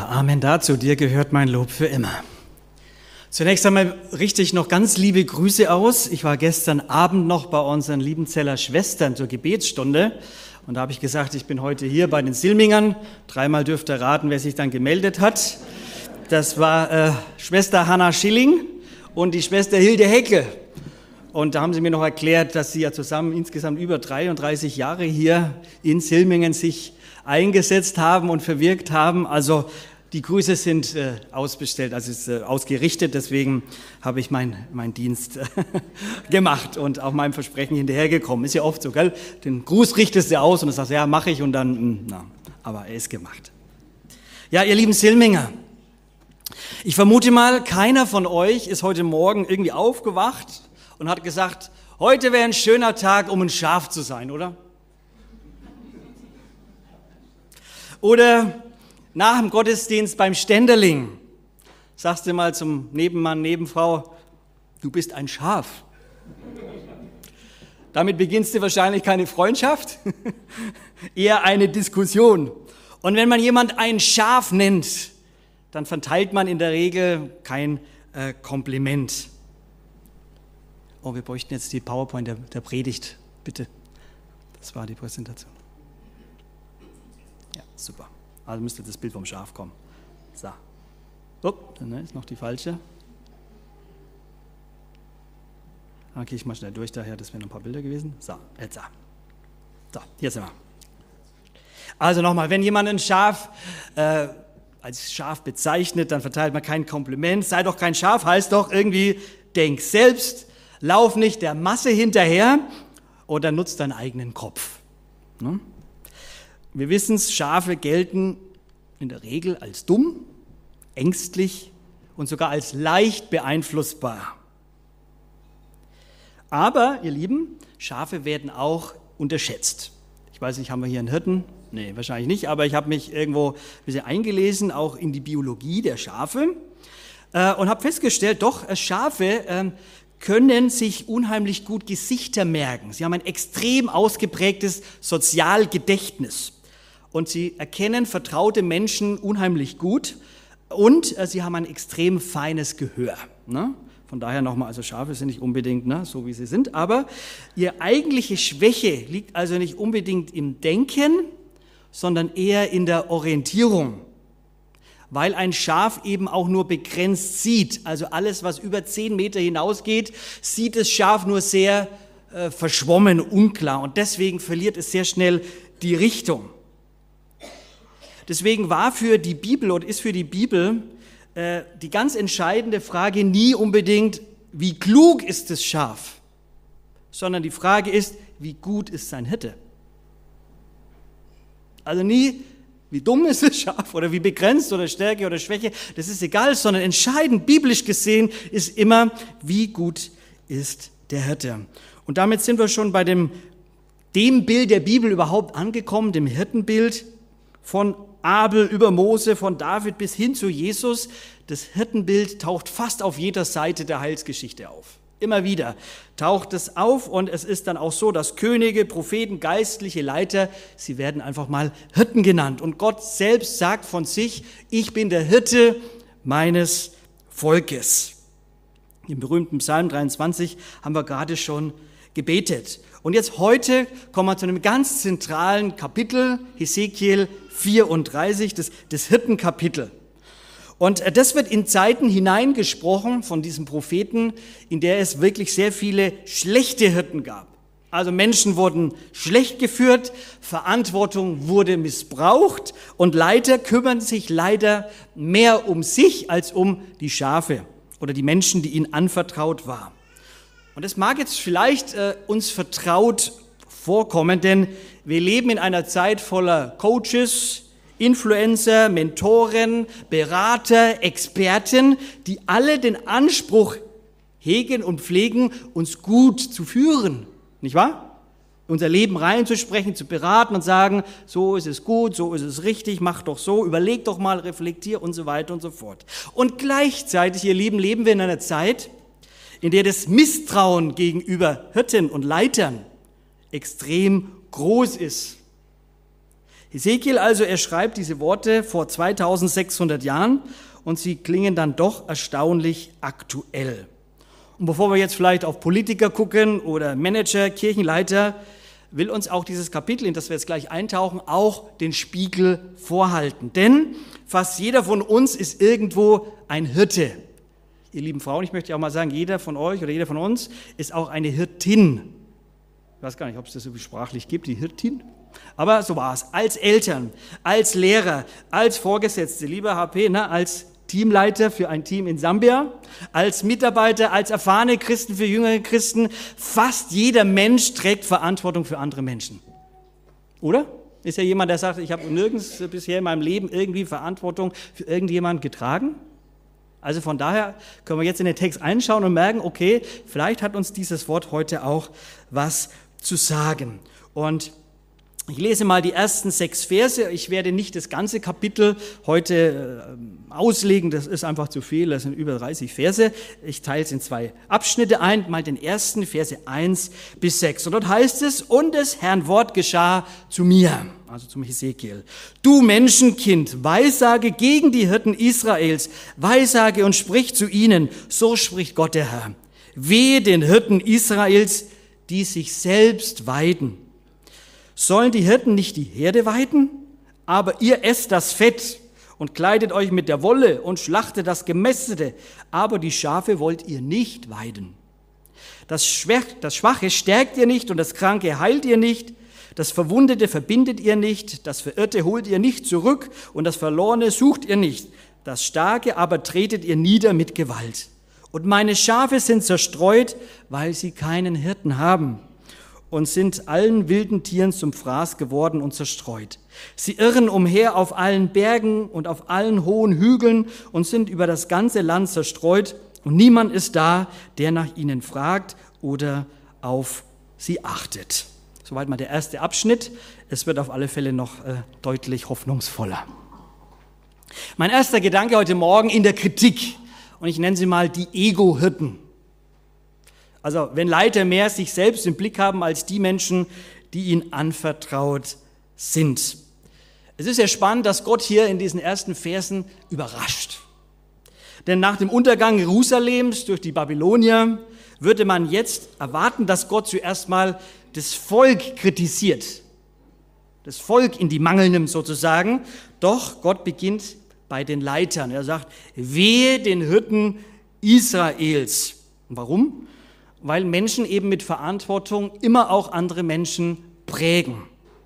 Ja, Amen dazu. Dir gehört mein Lob für immer. Zunächst einmal richte ich noch ganz liebe Grüße aus. Ich war gestern Abend noch bei unseren Liebenzeller Schwestern zur Gebetsstunde und da habe ich gesagt, ich bin heute hier bei den Silmingern. 3-mal dürft ihr raten, wer sich dann gemeldet hat. Das war Schwester Hanna Schilling und die Schwester Hilde Heckel. Und da haben sie mir noch erklärt, dass sie ja zusammen insgesamt über 33 Jahre hier in Silmingen sich eingesetzt haben und verwirkt haben. Also die Grüße sind ausbestellt, also ist ausgerichtet. Deswegen habe ich meinen Dienst gemacht und auch meinem Versprechen hinterhergekommen. Ist ja oft so, gell? Den Gruß richtest du aus und du sagst, ja, mache ich und dann, aber er ist gemacht. Ja, ihr lieben Silminger, ich vermute mal, keiner von euch ist heute Morgen irgendwie aufgewacht und hat gesagt, heute wäre ein schöner Tag, um ein Schaf zu sein, oder? Oder nach dem Gottesdienst beim Ständerling sagst du mal zum Nebenmann, Nebenfrau, du bist ein Schaf. Damit beginnst du wahrscheinlich keine Freundschaft, eher eine Diskussion. Und wenn man jemand ein Schaf nennt, dann verteilt man in der Regel kein Kompliment. Oh, wir bräuchten jetzt die PowerPoint der Predigt, bitte. Das war die Präsentation. Ja, super. Also müsste das Bild vom Schaf kommen. So. Dann ist noch die falsche. Dann gehe ich mal schnell durch, daher, das wären noch ein paar Bilder gewesen. So, jetzt. So, hier sind wir. Also nochmal, wenn jemand ein Schaf als Schaf bezeichnet, dann verteilt man kein Kompliment. Sei doch kein Schaf, heißt doch irgendwie, denk selbst, lauf nicht der Masse hinterher oder nutz deinen eigenen Kopf. Ne? Wir wissen es, Schafe gelten in der Regel als dumm, ängstlich und sogar als leicht beeinflussbar. Aber, ihr Lieben, Schafe werden auch unterschätzt. Ich weiß nicht, haben wir hier einen Hirten? Nee, wahrscheinlich nicht, aber ich habe mich irgendwo ein bisschen eingelesen, auch in die Biologie der Schafe und habe festgestellt, doch, Schafe können sich unheimlich gut Gesichter merken. Sie haben ein extrem ausgeprägtes Sozialgedächtnis. Und sie erkennen vertraute Menschen unheimlich gut und sie haben ein extrem feines Gehör. Ne? Von daher nochmal, also Schafe sind nicht unbedingt so, wie sie sind, aber ihre eigentliche Schwäche liegt also nicht unbedingt im Denken, sondern eher in der Orientierung. Weil ein Schaf eben auch nur begrenzt sieht, also alles, was über 10 Meter hinausgeht, sieht das Schaf nur sehr verschwommen, unklar und deswegen verliert es sehr schnell die Richtung. Deswegen war für die Bibel und ist für die Bibel die ganz entscheidende Frage nie unbedingt, wie klug ist das Schaf, sondern die Frage ist, wie gut ist sein Hirte. Also nie, wie dumm ist das Schaf oder wie begrenzt oder Stärke oder Schwäche, das ist egal, sondern entscheidend, biblisch gesehen, ist immer, wie gut ist der Hirte. Und damit sind wir schon bei dem Bild der Bibel überhaupt angekommen, dem Hirtenbild von Abel über Mose, von David bis hin zu Jesus. Das Hirtenbild taucht fast auf jeder Seite der Heilsgeschichte auf. Immer wieder taucht es auf und es ist dann auch so, dass Könige, Propheten, geistliche Leiter, sie werden einfach mal Hirten genannt. Und Gott selbst sagt von sich, ich bin der Hirte meines Volkes. Im berühmten Psalm 23 haben wir gerade schon gebetet. Und jetzt heute kommen wir zu einem ganz zentralen Kapitel, Hesekiel 34, das Hirtenkapitel. Und das wird in Zeiten hineingesprochen von diesem Propheten, in der es wirklich sehr viele schlechte Hirten gab. Also Menschen wurden schlecht geführt, Verantwortung wurde missbraucht und Leiter kümmern sich leider mehr um sich als um die Schafe oder die Menschen, die ihnen anvertraut waren. Und es mag jetzt vielleicht uns vertraut vorkommen, denn wir leben in einer Zeit voller Coaches, Influencer, Mentoren, Berater, Experten, die alle den Anspruch hegen und pflegen, uns gut zu führen, nicht wahr? Unser Leben reinzusprechen, zu beraten und sagen, so ist es gut, so ist es richtig, mach doch so, überleg doch mal, reflektier und so weiter und so fort. Und gleichzeitig, ihr Lieben, leben wir in einer Zeit, in der das Misstrauen gegenüber Hirten und Leitern extrem groß ist. Hesekiel also, er schreibt diese Worte vor 2600 Jahren und sie klingen dann doch erstaunlich aktuell. Und bevor wir jetzt vielleicht auf Politiker gucken oder Manager, Kirchenleiter, will uns auch dieses Kapitel, in das wir jetzt gleich eintauchen, auch den Spiegel vorhalten. Denn fast jeder von uns ist irgendwo ein Hirte. Ihr lieben Frauen, ich möchte auch mal sagen, jeder von euch oder jeder von uns ist auch eine Hirtin. Ich weiß gar nicht, ob es das so sprachlich gibt, die Hirtin. Aber so war es. Als Eltern, als Lehrer, als Vorgesetzte, lieber HP, als Teamleiter für ein Team in Sambia, als Mitarbeiter, als erfahrene Christen für jüngere Christen. Fast jeder Mensch trägt Verantwortung für andere Menschen. Oder? Ist ja jemand, der sagt, ich habe nirgends bisher in meinem Leben irgendwie Verantwortung für irgendjemanden getragen? Also von daher können wir jetzt in den Text einschauen und merken, okay, vielleicht hat uns dieses Wort heute auch was zu sagen. Und ich lese mal die ersten 6 Verse. Ich werde nicht das ganze Kapitel heute auslegen, das ist einfach zu viel, das sind über 30 Verse. Ich teile es in 2 Abschnitte ein, mal den ersten, Verse 1 bis 6. Und dort heißt es, und des Herrn Wort geschah zu mir, also zum Hesekiel. Du Menschenkind, weissage gegen die Hirten Israels, weissage und sprich zu ihnen, so spricht Gott der Herr. Wehe den Hirten Israels, die sich selbst weiden. Sollen die Hirten nicht die Herde weiden? Aber ihr esst das Fett und kleidet euch mit der Wolle und schlachtet das Gemästete, aber die Schafe wollt ihr nicht weiden. Das Schwache stärkt ihr nicht und das Kranke heilt ihr nicht, das Verwundete verbindet ihr nicht, das Verirrte holt ihr nicht zurück und das Verlorene sucht ihr nicht, das Starke aber tretet ihr nieder mit Gewalt. Und meine Schafe sind zerstreut, weil sie keinen Hirten haben. Und sind allen wilden Tieren zum Fraß geworden und zerstreut. Sie irren umher auf allen Bergen und auf allen hohen Hügeln und sind über das ganze Land zerstreut und niemand ist da, der nach ihnen fragt oder auf sie achtet. Soweit mal der erste Abschnitt. Es wird auf alle Fälle noch deutlich hoffnungsvoller. Mein erster Gedanke heute Morgen in der Kritik, und ich nenne sie mal die Ego-Hirten. Also wenn Leiter mehr sich selbst im Blick haben als die Menschen, die ihnen anvertraut sind. Es ist ja spannend, dass Gott hier in diesen ersten Versen überrascht. Denn nach dem Untergang Jerusalems durch die Babylonier würde man jetzt erwarten, dass Gott zuerst mal das Volk kritisiert. Das Volk in die Mangel nimmt sozusagen. Doch Gott beginnt bei den Leitern. Er sagt, wehe den Hirten Israels. Und warum? Weil Menschen eben mit Verantwortung immer auch andere Menschen prägen.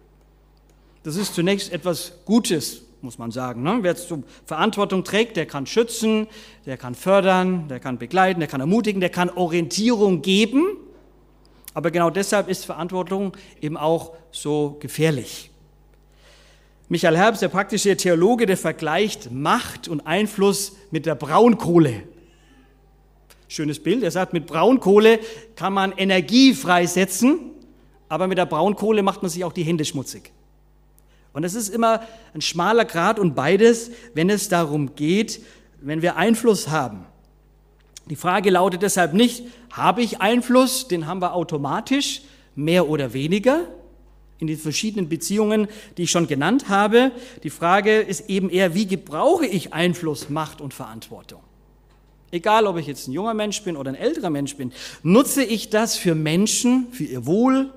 Das ist zunächst etwas Gutes, muss man sagen. Wer zur Verantwortung trägt, der kann schützen, der kann fördern, der kann begleiten, der kann ermutigen, der kann Orientierung geben. Aber genau deshalb ist Verantwortung eben auch so gefährlich. Michael Herbst, der praktische Theologe, der vergleicht Macht und Einfluss mit der Braunkohle. Schönes Bild. Er sagt, mit Braunkohle kann man Energie freisetzen, aber mit der Braunkohle macht man sich auch die Hände schmutzig. Und es ist immer ein schmaler Grat und beides, wenn es darum geht, wenn wir Einfluss haben. Die Frage lautet deshalb nicht, habe ich Einfluss? Den haben wir automatisch, mehr oder weniger, in den verschiedenen Beziehungen, die ich schon genannt habe. Die Frage ist eben eher, wie gebrauche ich Einfluss, Macht und Verantwortung? Egal, ob ich jetzt ein junger Mensch bin oder ein älterer Mensch bin, nutze ich das für Menschen, für ihr Wohl?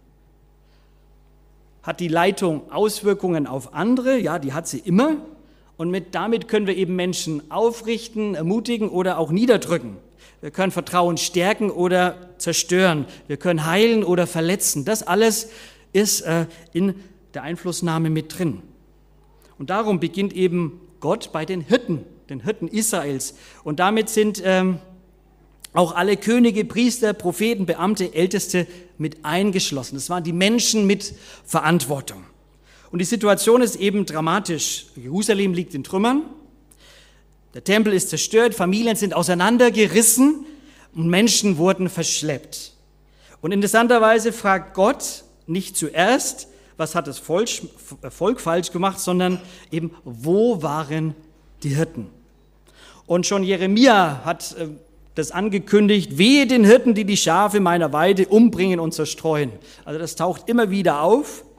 Hat die Leitung Auswirkungen auf andere? Ja, die hat sie immer. Und damit können wir eben Menschen aufrichten, ermutigen oder auch niederdrücken. Wir können Vertrauen stärken oder zerstören. Wir können heilen oder verletzen. Das alles ist in der Einflussnahme mit drin. Und darum beginnt eben Gott bei den Hirten Israels. Und damit sind auch alle Könige, Priester, Propheten, Beamte, Älteste mit eingeschlossen. Das waren die Menschen mit Verantwortung. Und die Situation ist eben dramatisch. Jerusalem liegt in Trümmern, der Tempel ist zerstört, Familien sind auseinandergerissen und Menschen wurden verschleppt. Und interessanterweise fragt Gott nicht zuerst, was hat das Volk falsch gemacht, sondern eben, wo waren die Hirten? Und schon Jeremia hat das angekündigt, wehe den Hirten, die die Schafe meiner Weide umbringen und zerstreuen. Also das taucht immer wieder auf.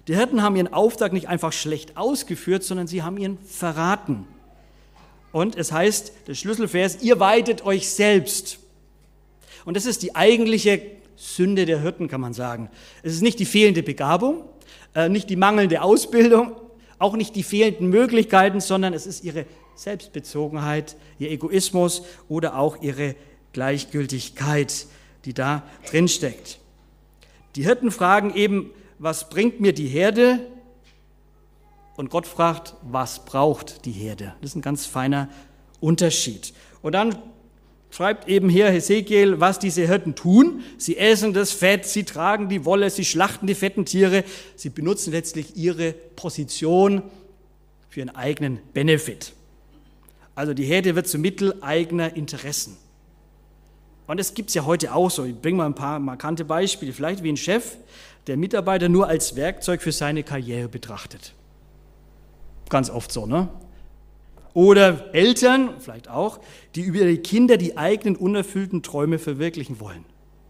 Die Hirten haben ihren Auftrag nicht einfach schlecht ausgeführt, sondern sie haben ihn verraten. Und es heißt, der Schlüsselvers, ihr weidet euch selbst. Und das ist die eigentliche Sünde der Hirten, kann man sagen. Es ist nicht die fehlende Begabung, nicht die mangelnde Ausbildung, auch nicht die fehlenden Möglichkeiten, sondern es ist ihre Selbstbezogenheit, ihr Egoismus oder auch ihre Gleichgültigkeit, die da drin steckt. Die Hirten fragen eben, was bringt mir die Herde? Und Gott fragt, was braucht die Herde? Das ist ein ganz feiner Unterschied. Und dann schreibt eben hier Hesekiel, was diese Hirten tun. Sie essen das Fett, sie tragen die Wolle, sie schlachten die fetten Tiere. Sie benutzen letztlich ihre Position für ihren eigenen Benefit. Also die Herde wird zum Mittel eigener Interessen. Und das gibt es ja heute auch so. Ich bringe mal ein paar markante Beispiele. Vielleicht wie ein Chef, der Mitarbeiter nur als Werkzeug für seine Karriere betrachtet. Ganz oft so, ne? Oder Eltern, vielleicht auch, die über ihre Kinder die eigenen unerfüllten Träume verwirklichen wollen.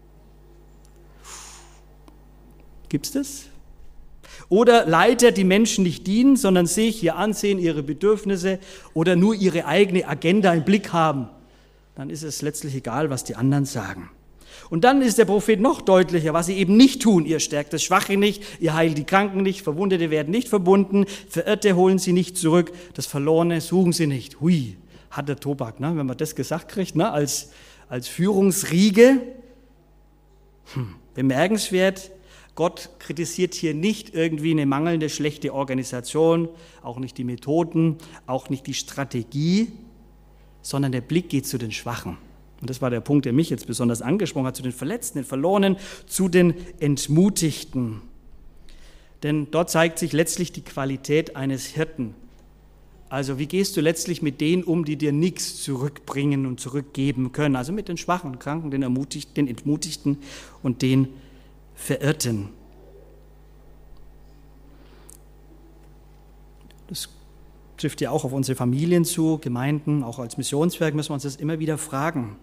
Gibt's das? Oder Leiter, die Menschen nicht dienen, sondern sich ihr Ansehen, ihre Bedürfnisse oder nur ihre eigene Agenda im Blick haben. Dann ist es letztlich egal, was die anderen sagen. Und dann ist der Prophet noch deutlicher, was sie eben nicht tun. Ihr stärkt das Schwache nicht, ihr heilt die Kranken nicht, Verwundete werden nicht verbunden, Verirrte holen sie nicht zurück, das Verlorene suchen sie nicht. Hui, harter Tobak, ne? Wenn man das gesagt kriegt, ne? als Führungsriege. Bemerkenswert, Gott kritisiert hier nicht irgendwie eine mangelnde, schlechte Organisation, auch nicht die Methoden, auch nicht die Strategie, sondern der Blick geht zu den Schwachen. Und das war der Punkt, der mich jetzt besonders angesprochen hat, zu den Verletzten, den Verlorenen, zu den Entmutigten. Denn dort zeigt sich letztlich die Qualität eines Hirten. Also wie gehst du letztlich mit denen um, die dir nichts zurückbringen und zurückgeben können? Also mit den Schwachen, Kranken, den Entmutigten und den Verirrten. Das trifft ja auch auf unsere Familien zu, Gemeinden, auch als Missionswerk müssen wir uns das immer wieder fragen.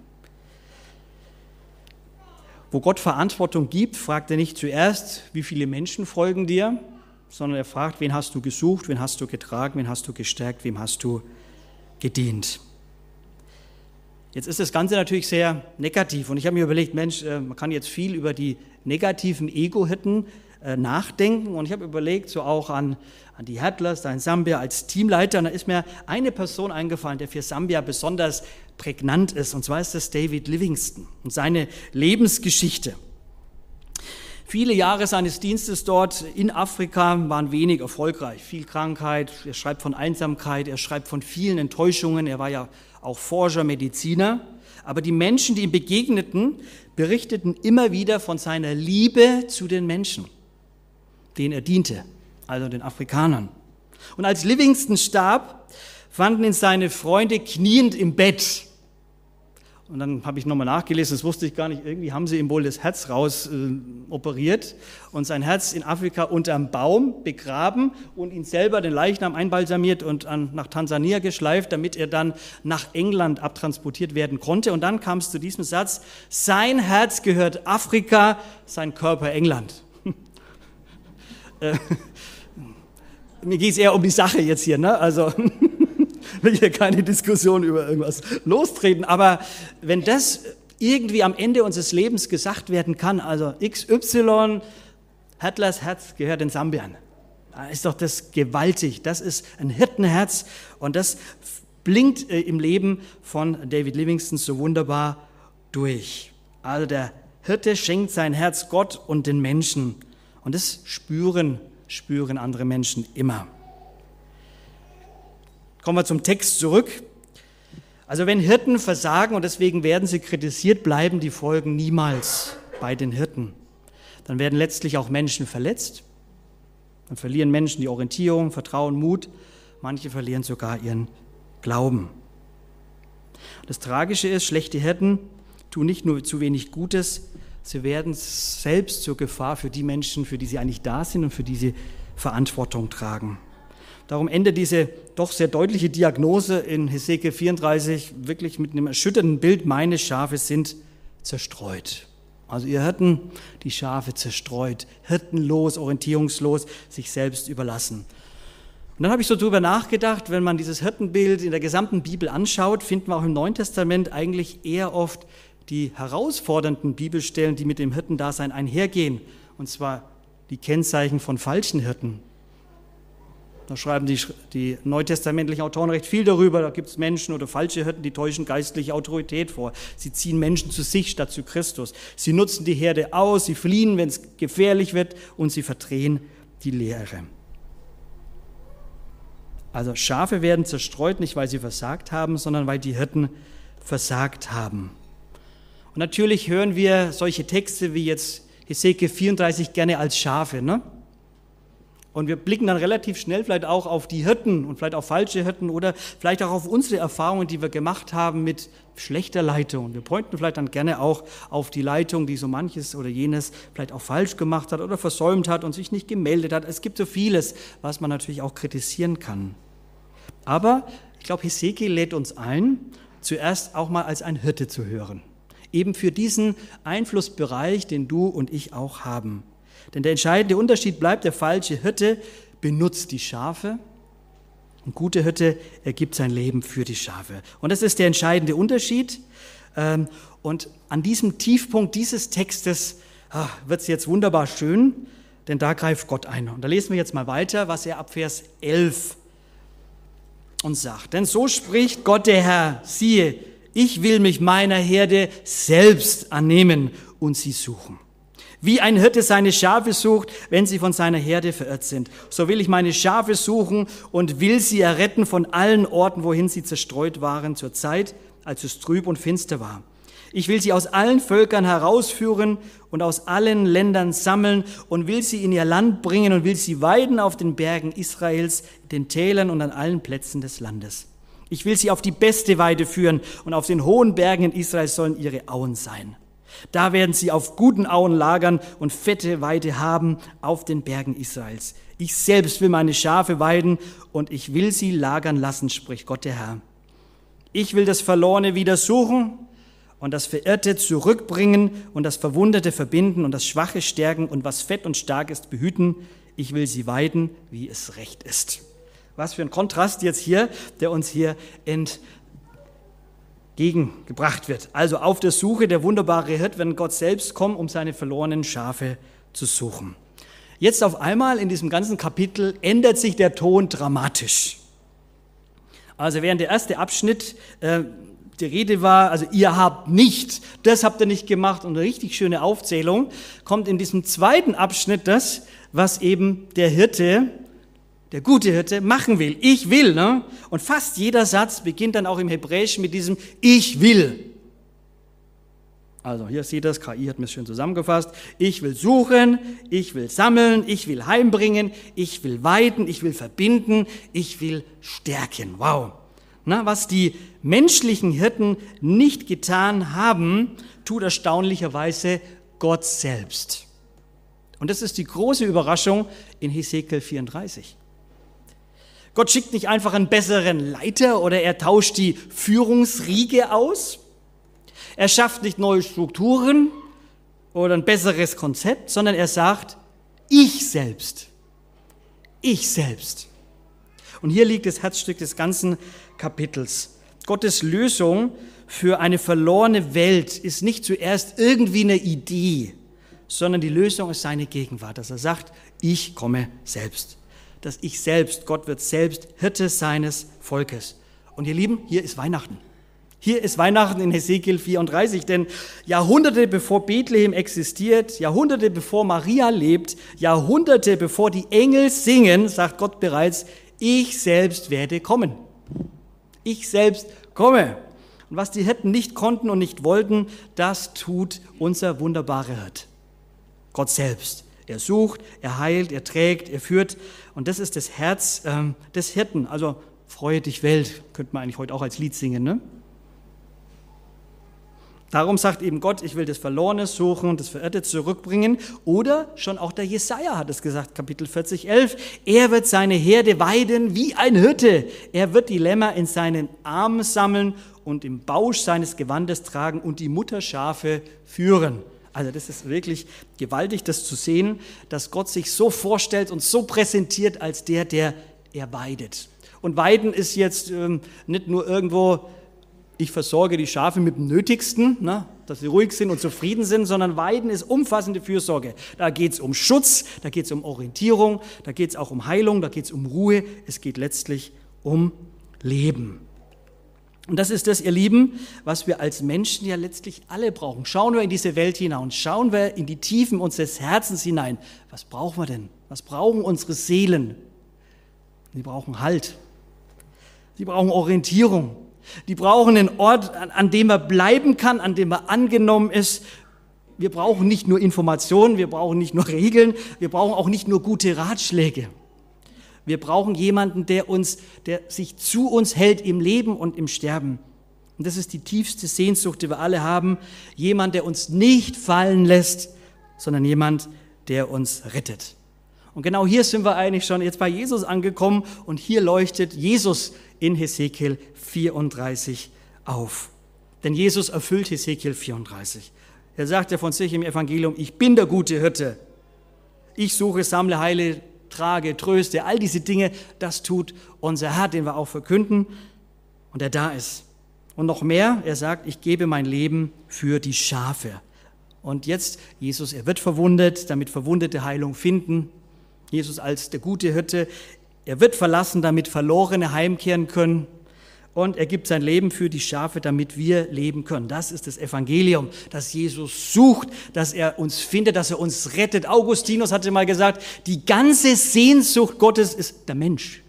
Wo Gott Verantwortung gibt, fragt er nicht zuerst, wie viele Menschen folgen dir, sondern er fragt, wen hast du gesucht, wen hast du getragen, wen hast du gestärkt, wem hast du gedient. Jetzt ist das Ganze natürlich sehr negativ und ich habe mir überlegt, Mensch, man kann jetzt viel über die negativen Ego-Hirten nachdenken und ich habe überlegt, so auch an die Hertlers da in Sambia als Teamleiter, und da ist mir eine Person eingefallen, der für Sambia besonders prägnant ist, und zwar ist das David Livingstone und seine Lebensgeschichte. Viele Jahre seines Dienstes dort in Afrika waren wenig erfolgreich, viel Krankheit, er schreibt von Einsamkeit, er schreibt von vielen Enttäuschungen, er war ja auch Forscher, Mediziner, aber die Menschen, die ihm begegneten, berichteten immer wieder von seiner Liebe zu den Menschen, denen er diente, also den Afrikanern. Und als Livingstone starb, fanden ihn seine Freunde kniend im Bett. Und dann habe ich nochmal nachgelesen, das wusste ich gar nicht, irgendwie haben sie ihm wohl das Herz raus operiert und sein Herz in Afrika unterm Baum begraben und ihn selber, den Leichnam, einbalsamiert und nach Tansania geschleift, damit er dann nach England abtransportiert werden konnte. Und dann kam es zu diesem Satz, sein Herz gehört Afrika, sein Körper England. Mir geht es eher um die Sache jetzt hier, ne? Also will hier keine Diskussion über irgendwas lostreten, aber wenn das irgendwie am Ende unseres Lebens gesagt werden kann, also XY, Hertlers Herz gehört den Sambiern, da ist doch das gewaltig, das ist ein Hirtenherz und das blinkt im Leben von David Livingstone so wunderbar durch. Also der Hirte schenkt sein Herz Gott und den Menschen und das spüren andere Menschen immer. Kommen wir zum Text zurück. Also wenn Hirten versagen und deswegen werden sie kritisiert, bleiben die Folgen niemals bei den Hirten. Dann werden letztlich auch Menschen verletzt. Dann verlieren Menschen die Orientierung, Vertrauen, Mut. Manche verlieren sogar ihren Glauben. Das Tragische ist, schlechte Hirten tun nicht nur zu wenig Gutes, sie werden selbst zur Gefahr für die Menschen, für die sie eigentlich da sind und für die sie Verantwortung tragen. Darum endet diese doch sehr deutliche Diagnose in Hesekiel 34 wirklich mit einem erschütternden Bild, meine Schafe sind zerstreut. Also ihr Hirten, die Schafe zerstreut, hirtenlos, orientierungslos, sich selbst überlassen. Und dann habe ich so drüber nachgedacht, wenn man dieses Hirtenbild in der gesamten Bibel anschaut, finden wir auch im Neuen Testament eigentlich eher oft die herausfordernden Bibelstellen, die mit dem Hirtendasein einhergehen. Und zwar die Kennzeichen von falschen Hirten. Da schreiben die neutestamentlichen Autoren recht viel darüber. Da gibt es Menschen oder falsche Hirten, die täuschen geistliche Autorität vor. Sie ziehen Menschen zu sich statt zu Christus. Sie nutzen die Herde aus, sie fliehen, wenn es gefährlich wird, und sie verdrehen die Lehre. Also Schafe werden zerstreut, nicht weil sie versagt haben, sondern weil die Hirten versagt haben. Und natürlich hören wir solche Texte wie jetzt Hesekiel 34 gerne als Schafe, ne? Und wir blicken dann relativ schnell vielleicht auch auf die Hirten und vielleicht auf falsche Hirten oder vielleicht auch auf unsere Erfahrungen, die wir gemacht haben mit schlechter Leitung. Wir pointen vielleicht dann gerne auch auf die Leitung, die so manches oder jenes vielleicht auch falsch gemacht hat oder versäumt hat und sich nicht gemeldet hat. Es gibt so vieles, was man natürlich auch kritisieren kann. Aber ich glaube, Hesekiel lädt uns ein, zuerst auch mal als ein Hirte zu hören. Eben für diesen Einflussbereich, den du und ich auch haben. Denn der entscheidende Unterschied bleibt, der falsche Hirte benutzt die Schafe, ein guter Hirte ergibt sein Leben für die Schafe. Und das ist der entscheidende Unterschied. Und an diesem Tiefpunkt dieses Textes wird es jetzt wunderbar schön, denn da greift Gott ein. Und da lesen wir jetzt mal weiter, was er ab Vers 11 uns sagt. Denn so spricht Gott der Herr, siehe, ich will mich meiner Herde selbst annehmen und sie suchen. Wie ein Hirte seine Schafe sucht, wenn sie von seiner Herde verirrt sind. So will ich meine Schafe suchen und will sie erretten von allen Orten, wohin sie zerstreut waren, zur Zeit, als es trüb und finster war. Ich will sie aus allen Völkern herausführen und aus allen Ländern sammeln und will sie in ihr Land bringen und will sie weiden auf den Bergen Israels, den Tälern und an allen Plätzen des Landes. Ich will sie auf die beste Weide führen und auf den hohen Bergen in Israel sollen ihre Auen sein. Da werden sie auf guten Auen lagern und fette Weide haben auf den Bergen Israels. Ich selbst will meine Schafe weiden und ich will sie lagern lassen, spricht Gott der Herr. Ich will das Verlorene wieder suchen und das Verirrte zurückbringen und das Verwundete verbinden und das Schwache stärken und was fett und stark ist behüten. Ich will sie weiden, wie es recht ist. Was für ein Kontrast jetzt hier, der uns hier entgegengebracht wird. Also auf der Suche, der wunderbare Hirt, wenn Gott selbst kommt, um seine verlorenen Schafe zu suchen. Jetzt auf einmal in diesem ganzen Kapitel ändert sich der Ton dramatisch. Also während der erste Abschnitt die Rede war, also ihr habt nicht, das habt ihr nicht gemacht und eine richtig schöne Aufzählung, kommt in diesem zweiten Abschnitt das, was eben der Hirte, der gute Hirte, machen will. Ich will, ne? Und fast jeder Satz beginnt dann auch im Hebräischen mit diesem Ich will. Also hier seht ihr das, KI hat mir es schön zusammengefasst. Ich will suchen, ich will sammeln, ich will heimbringen, ich will weiden, ich will verbinden, ich will stärken. Wow. Na, was die menschlichen Hirten nicht getan haben, tut erstaunlicherweise Gott selbst. Und das ist die große Überraschung in Hesekiel 34. Gott schickt nicht einfach einen besseren Leiter oder er tauscht die Führungsriege aus. Er schafft nicht neue Strukturen oder ein besseres Konzept, sondern er sagt, ich selbst. Ich selbst. Und hier liegt das Herzstück des ganzen Kapitels. Gottes Lösung für eine verlorene Welt ist nicht zuerst irgendwie eine Idee, sondern die Lösung ist seine Gegenwart, dass er sagt, ich komme selbst. Das Ich selbst, Gott wird selbst Hirte seines Volkes. Und ihr Lieben, hier ist Weihnachten. Hier ist Weihnachten in Hesekiel 34, denn Jahrhunderte bevor Bethlehem existiert, Jahrhunderte bevor Maria lebt, Jahrhunderte bevor die Engel singen, sagt Gott bereits, ich selbst werde kommen. Ich selbst komme. Und was die Hirten nicht konnten und nicht wollten, das tut unser wunderbarer Hirt. Gott selbst. Er sucht, er heilt, er trägt, er führt. Und das ist das Herz des Hirten. Also freue dich Welt, könnte man eigentlich heute auch als Lied singen, ne? Darum sagt eben Gott, ich will das Verlorene suchen, das Verirrte zurückbringen. Oder schon auch der Jesaja hat es gesagt, Kapitel 40, 11. Er wird seine Herde weiden wie ein Hirte. Er wird die Lämmer in seinen Armen sammeln und im Bausch seines Gewandes tragen und die Mutterschafe führen. Also das ist wirklich gewaltig, das zu sehen, dass Gott sich so vorstellt und so präsentiert als der er weidet. Und Weiden ist jetzt nicht nur irgendwo, ich versorge die Schafe mit dem Nötigsten, ne, dass sie ruhig sind und zufrieden sind, sondern Weiden ist umfassende Fürsorge. Da geht es um Schutz, da geht es um Orientierung, da geht es auch um Heilung, da geht es um Ruhe, es geht letztlich um Leben. Und das ist das, ihr Lieben, was wir als Menschen ja letztlich alle brauchen. Schauen wir in diese Welt hinein, schauen wir in die Tiefen unseres Herzens hinein. Was brauchen wir denn? Was brauchen unsere Seelen? Die brauchen Halt. Die brauchen Orientierung. Die brauchen einen Ort, an dem man bleiben kann, an dem man angenommen ist. Wir brauchen nicht nur Informationen, wir brauchen nicht nur Regeln, wir brauchen auch nicht nur gute Ratschläge. Wir brauchen jemanden, der sich zu uns hält im Leben und im Sterben. Und das ist die tiefste Sehnsucht, die wir alle haben. Jemand, der uns nicht fallen lässt, sondern jemand, der uns rettet. Und genau hier sind wir eigentlich schon jetzt bei Jesus angekommen und hier leuchtet Jesus in Hesekiel 34 auf. Denn Jesus erfüllt Hesekiel 34. Er sagt ja von sich im Evangelium, ich bin der gute Hirte. Ich suche, sammle, heile, trage, tröste, all diese Dinge, das tut unser Herr, den wir auch verkünden und der da ist. Und noch mehr, er sagt, ich gebe mein Leben für die Schafe. Und jetzt, Jesus, er wird verwundet, damit Verwundete Heilung finden. Jesus als der gute Hirte, er wird verlassen, damit Verlorene heimkehren können. Und er gibt sein Leben für die Schafe, damit wir leben können. Das ist das Evangelium, dass Jesus sucht, dass er uns findet, dass er uns rettet. Augustinus hatte mal gesagt, die ganze Sehnsucht Gottes ist der Mensch.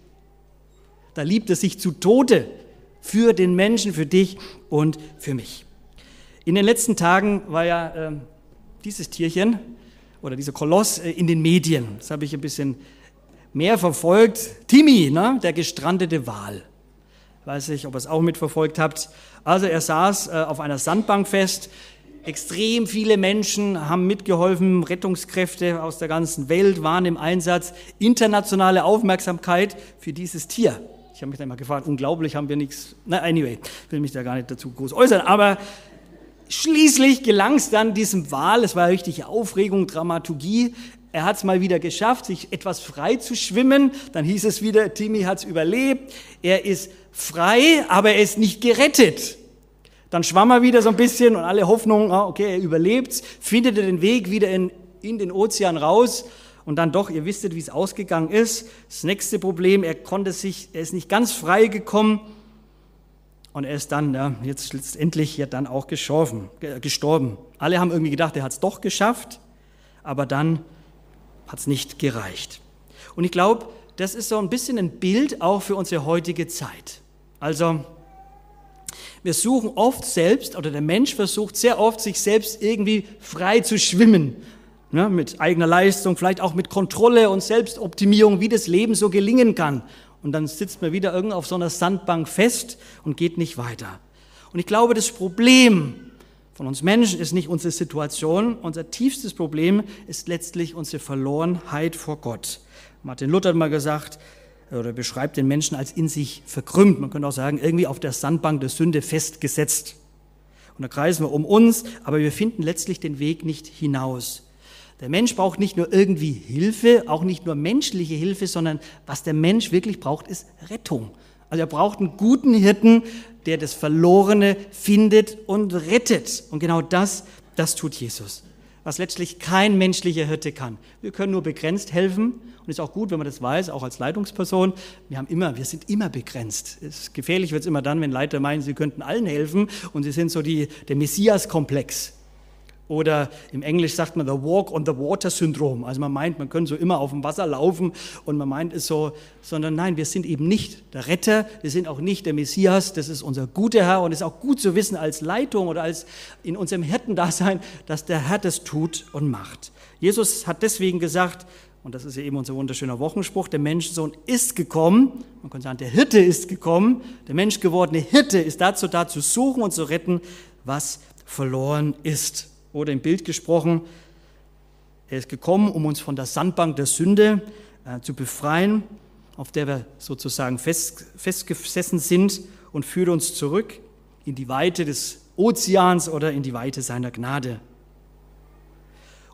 Da liebt er sich zu Tode für den Menschen, für dich und für mich. In den letzten Tagen war ja dieses Tierchen oder dieser Koloss in den Medien. Das habe ich ein bisschen mehr verfolgt. Timmy, ne, der gestrandete Wal. Weiß nicht, ob ihr es auch mitverfolgt habt. Also er saß auf einer Sandbank fest. Extrem viele Menschen haben mitgeholfen. Rettungskräfte aus der ganzen Welt waren im Einsatz. Internationale Aufmerksamkeit für dieses Tier. Ich habe mich dann mal gefragt, unglaublich, haben wir nichts. Na, anyway, will mich da gar nicht dazu groß äußern. Aber schließlich gelang es dann diesem Wal. Es war richtige Aufregung, Dramaturgie. Er hat es mal wieder geschafft, sich etwas frei zu schwimmen. Dann hieß es wieder, Timmy hat es überlebt. Er ist frei, aber er ist nicht gerettet. Dann schwamm er wieder so ein bisschen und alle Hoffnung, okay, er überlebt, findet er den Weg wieder in den Ozean raus. Und dann doch, ihr wisstet, wie es ausgegangen ist. Das nächste Problem, er ist nicht ganz frei gekommen. Und er ist dann, jetzt letztendlich ja dann auch gestorben. Alle haben irgendwie gedacht, er hat es doch geschafft, aber dann hat es nicht gereicht. Und ich glaube, das ist so ein bisschen ein Bild auch für unsere heutige Zeit. Also, wir suchen oft selbst, oder der Mensch versucht sehr oft, sich selbst irgendwie frei zu schwimmen. Ja, mit eigener Leistung, vielleicht auch mit Kontrolle und Selbstoptimierung, wie das Leben so gelingen kann. Und dann sitzt man wieder irgendwo auf so einer Sandbank fest und geht nicht weiter. Und ich glaube, das Problem von uns Menschen ist nicht unsere Situation. Unser tiefstes Problem ist letztlich unsere Verlorenheit vor Gott. Martin Luther hat mal gesagt, oder beschreibt den Menschen als in sich verkrümmt. Man könnte auch sagen, irgendwie auf der Sandbank der Sünde festgesetzt. Und da kreisen wir um uns, aber wir finden letztlich den Weg nicht hinaus. Der Mensch braucht nicht nur irgendwie Hilfe, auch nicht nur menschliche Hilfe, sondern was der Mensch wirklich braucht, ist Rettung. Also er braucht einen guten Hirten, der das Verlorene findet und rettet. Und genau das tut Jesus, was letztlich kein menschlicher Hirte kann. Wir können nur begrenzt helfen und ist auch gut, wenn man das weiß, auch als Leitungsperson. Wir sind immer begrenzt. Gefährlich wird es immer dann, wenn Leiter meinen, sie könnten allen helfen und sie sind so der Messias-Komplex. Oder im Englisch sagt man the walk on the water Syndrom. Also man meint, man könnte so immer auf dem Wasser laufen und man meint es so, sondern nein, wir sind eben nicht der Retter, wir sind auch nicht der Messias, das ist unser guter Herr und es ist auch gut zu wissen als Leitung oder als in unserem Hirtendasein, dass der Herr das tut und macht. Jesus hat deswegen gesagt, und das ist ja eben unser wunderschöner Wochenspruch, der Menschensohn ist gekommen, man kann sagen, der Hirte ist gekommen, der menschgewordene Hirte ist dazu da, zu suchen und zu retten, was verloren ist. Oder im Bild gesprochen, er ist gekommen, um uns von der Sandbank der Sünde zu befreien, auf der wir sozusagen festgesessen sind und führt uns zurück in die Weite des Ozeans oder in die Weite seiner Gnade.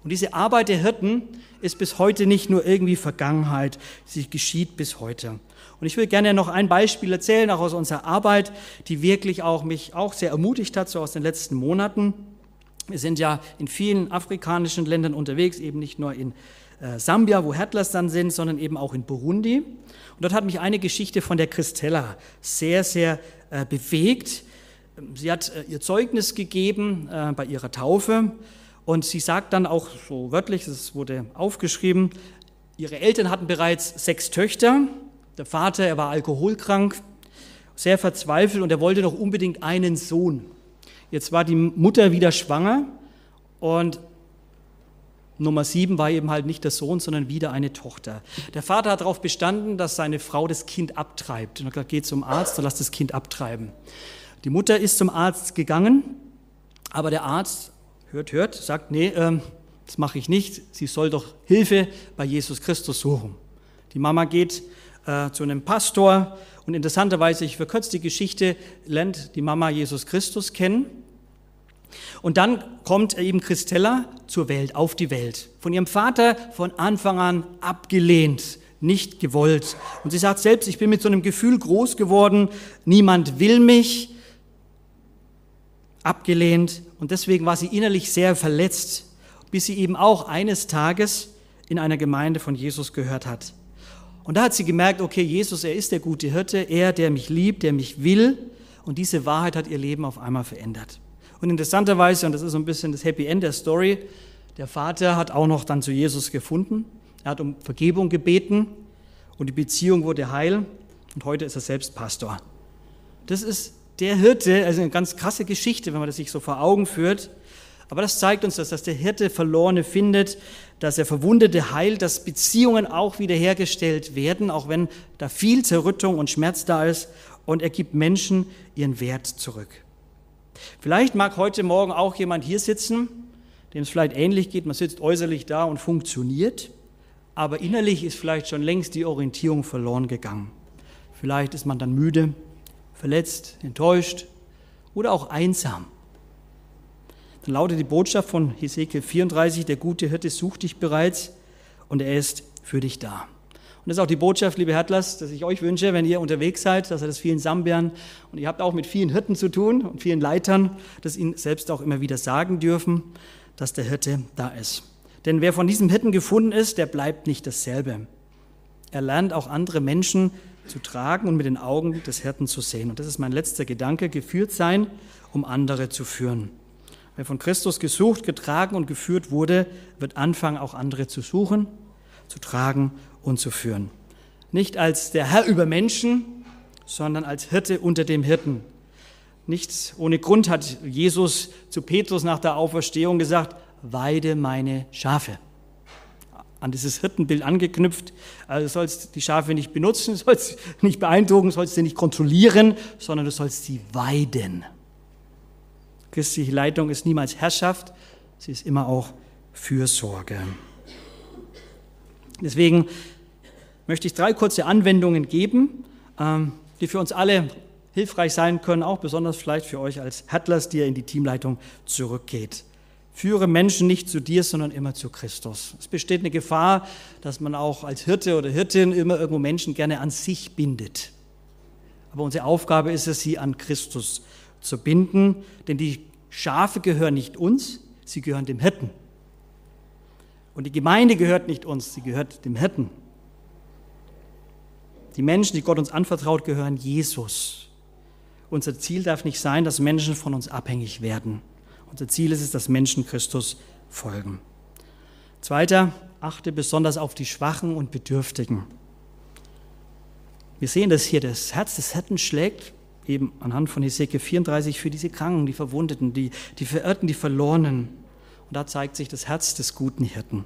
Und diese Arbeit der Hirten ist bis heute nicht nur irgendwie Vergangenheit, sie geschieht bis heute. Und ich will gerne noch ein Beispiel erzählen, auch aus unserer Arbeit, die wirklich auch mich auch sehr ermutigt hat, so aus den letzten Monaten. Wir sind ja in vielen afrikanischen Ländern unterwegs, eben nicht nur in Sambia, wo Hertlers dann sind, sondern eben auch in Burundi. Und dort hat mich eine Geschichte von der Christella sehr, sehr bewegt. Sie hat ihr Zeugnis gegeben bei ihrer Taufe und sie sagt dann auch so wörtlich, es wurde aufgeschrieben, ihre Eltern hatten bereits 6 Töchter. Der Vater, er war alkoholkrank, sehr verzweifelt und er wollte noch unbedingt einen Sohn. Jetzt war die Mutter wieder schwanger und Nummer 7 war eben halt nicht der Sohn, sondern wieder eine Tochter. Der Vater hat darauf bestanden, dass seine Frau das Kind abtreibt. Und er hat gesagt, geh zum Arzt und lass das Kind abtreiben. Die Mutter ist zum Arzt gegangen, aber der Arzt, hört, sagt, nee, das mache ich nicht. Sie soll doch Hilfe bei Jesus Christus suchen. Die Mama geht zu einem Pastor und interessanterweise, ich verkürze die Geschichte, lernt die Mama Jesus Christus kennen. Und dann kommt eben Christella zur Welt, auf die Welt. Von ihrem Vater von Anfang an abgelehnt, nicht gewollt. Und sie sagt selbst, ich bin mit so einem Gefühl groß geworden, niemand will mich, abgelehnt. Und deswegen war sie innerlich sehr verletzt, bis sie eben auch eines Tages in einer Gemeinde von Jesus gehört hat. Und da hat sie gemerkt, okay, Jesus, er ist der gute Hirte, er, der mich liebt, der mich will. Und diese Wahrheit hat ihr Leben auf einmal verändert. Und interessanterweise, und das ist so ein bisschen das Happy End der Story, der Vater hat auch noch dann zu Jesus gefunden. Er hat um Vergebung gebeten und die Beziehung wurde heil. Und heute ist er selbst Pastor. Das ist der Hirte, also eine ganz krasse Geschichte, wenn man das sich so vor Augen führt. Aber das zeigt uns, dass der Hirte Verlorene findet, dass er Verwundete heilt, dass Beziehungen auch wiederhergestellt werden, auch wenn da viel Zerrüttung und Schmerz da ist. Und er gibt Menschen ihren Wert zurück. Vielleicht mag heute Morgen auch jemand hier sitzen, dem es vielleicht ähnlich geht. Man sitzt äußerlich da und funktioniert, aber innerlich ist vielleicht schon längst die Orientierung verloren gegangen. Vielleicht ist man dann müde, verletzt, enttäuscht oder auch einsam. Dann lautet die Botschaft von Hesekiel 34, der gute Hirte sucht dich bereits und er ist für dich da. Und das ist auch die Botschaft, liebe Hertlers, dass ich euch wünsche, wenn ihr unterwegs seid, dass ihr das vielen Sambiern und ihr habt auch mit vielen Hirten zu tun und vielen Leitern, dass ihnen selbst auch immer wieder sagen dürfen, dass der Hirte da ist. Denn wer von diesem Hirten gefunden ist, der bleibt nicht dasselbe. Er lernt auch andere Menschen zu tragen und mit den Augen des Hirten zu sehen. Und das ist mein letzter Gedanke, geführt sein, um andere zu führen. Wer von Christus gesucht, getragen und geführt wurde, wird anfangen, auch andere zu suchen, zu tragen und zu führen. Nicht als der Herr über Menschen, sondern als Hirte unter dem Hirten. Nicht ohne Grund hat Jesus zu Petrus nach der Auferstehung gesagt, weide meine Schafe. An dieses Hirtenbild angeknüpft, also du sollst die Schafe nicht benutzen, du sollst nicht beeindrucken, du sollst sie nicht kontrollieren, sondern du sollst sie weiden. Christliche Leitung ist niemals Herrschaft, sie ist immer auch Fürsorge. Deswegen möchte ich 3 kurze Anwendungen geben, die für uns alle hilfreich sein können, auch besonders vielleicht für euch als Hertlers, die ihr in die Teamleitung zurückgeht. Führe Menschen nicht zu dir, sondern immer zu Christus. Es besteht eine Gefahr, dass man auch als Hirte oder Hirtin immer irgendwo Menschen gerne an sich bindet. Aber unsere Aufgabe ist es, sie an Christus zu binden, denn die Schafe gehören nicht uns, sie gehören dem Hirten. Und die Gemeinde gehört nicht uns, sie gehört dem Hirten. Die Menschen, die Gott uns anvertraut, gehören Jesus. Unser Ziel darf nicht sein, dass Menschen von uns abhängig werden. Unser Ziel ist es, dass Menschen Christus folgen. 2. Achte besonders auf die Schwachen und Bedürftigen. Wir sehen das hier, das Herz des Hirten schlägt eben anhand von Hesekiel 34 für diese Kranken, die Verwundeten, die Verirrten, die Verlorenen. Und da zeigt sich das Herz des guten Hirten.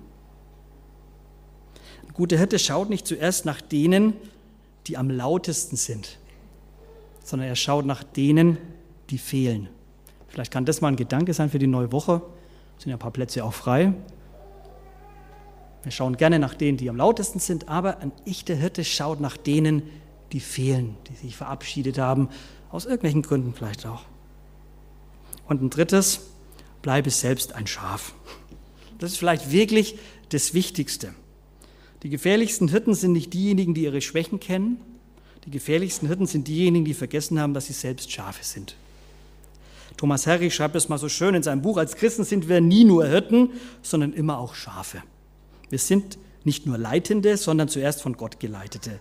Ein guter Hirte schaut nicht zuerst nach denen, die am lautesten sind, sondern er schaut nach denen, die fehlen. Vielleicht kann das mal ein Gedanke sein für die neue Woche. Es sind ja ein paar Plätze auch frei. Wir schauen gerne nach denen, die am lautesten sind, aber ein echter Hirte schaut nach denen, die fehlen, die sich verabschiedet haben, aus irgendwelchen Gründen vielleicht auch. Und ein 3. Bleibe selbst ein Schaf. Das ist vielleicht wirklich das Wichtigste. Die gefährlichsten Hirten sind nicht diejenigen, die ihre Schwächen kennen. Die gefährlichsten Hirten sind diejenigen, die vergessen haben, dass sie selbst Schafe sind. Thomas Harry schreibt es mal so schön in seinem Buch, als Christen sind wir nie nur Hirten, sondern immer auch Schafe. Wir sind nicht nur Leitende, sondern zuerst von Gott Geleitete.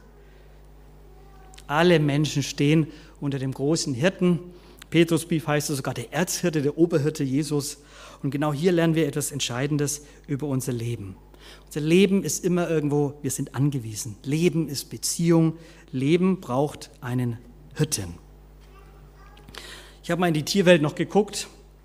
Alle Menschen stehen unter dem großen Hirten. Petrusbrief heißt es sogar der Erzhirte, der Oberhirte Jesus. Und genau hier lernen wir etwas Entscheidendes über unser Leben. Unser Leben ist immer irgendwo, wir sind angewiesen. Leben ist Beziehung. Leben braucht einen Hirten. Ich habe mal in die Tierwelt noch geguckt.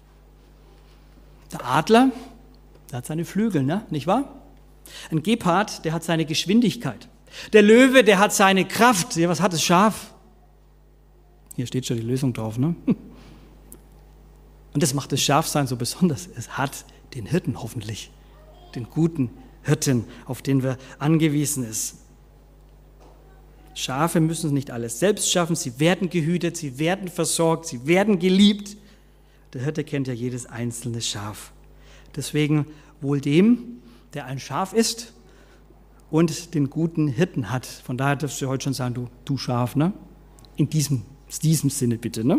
Der Adler, der hat seine Flügel, ne? Nicht wahr? Ein Gepard, der hat seine Geschwindigkeit. Der Löwe, der hat seine Kraft. Ja, was hat das Schaf? Hier steht schon die Lösung drauf, ne? Und das macht das Schafsein so besonders. Es hat den Hirten hoffentlich, den guten Hirten, auf den wir angewiesen sind. Schafe müssen nicht alles selbst schaffen, sie werden gehütet, sie werden versorgt, sie werden geliebt. Der Hirte kennt ja jedes einzelne Schaf. Deswegen wohl dem, der ein Schaf ist und den guten Hirten hat. Von daher darfst du heute schon sagen, du Schaf, ne? In diesem Sinne bitte, ne?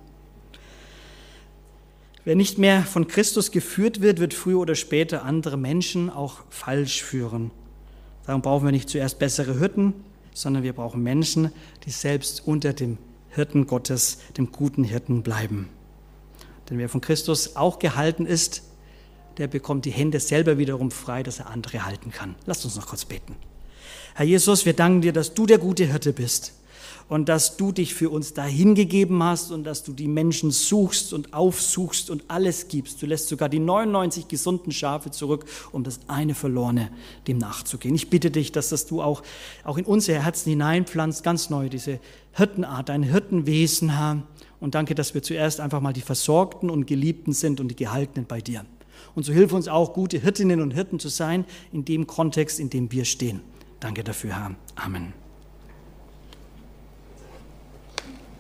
Wer nicht mehr von Christus geführt wird, wird früher oder später andere Menschen auch falsch führen. Darum brauchen wir nicht zuerst bessere Hirten, sondern wir brauchen Menschen, die selbst unter dem Hirten Gottes, dem guten Hirten bleiben. Denn wer von Christus auch gehalten ist, der bekommt die Hände selber wiederum frei, dass er andere halten kann. Lasst uns noch kurz beten. Herr Jesus, wir danken dir, dass du der gute Hirte bist und dass du dich für uns dahingegeben hast und dass du die Menschen suchst und aufsuchst und alles gibst. Du lässt sogar die 99 gesunden Schafe zurück, um das eine Verlorene dem nachzugehen. Ich bitte dich, dass das du auch in unsere Herzen hineinpflanzt, ganz neu, diese Hirtenart, dein Hirtenwesen, Herr. Und danke, dass wir zuerst einfach mal die Versorgten und Geliebten sind und die Gehaltenen bei dir. Und so hilf uns auch, gute Hirtinnen und Hirten zu sein, in dem Kontext, in dem wir stehen. Danke dafür, Herr. Amen.